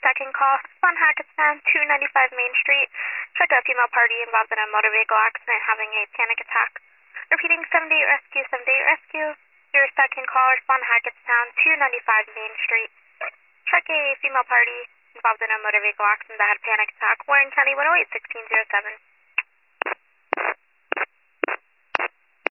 second call. On Hackettstown, 295 Main Street. Check a female party involved in a motor vehicle accident having a panic attack. Repeating, 78 Rescue, 78 Rescue. Your second call, respond Hackettstown, 295 Main Street. Check a female party involved in a motor vehicle accident that had panic attack. Warren County 108, 1607.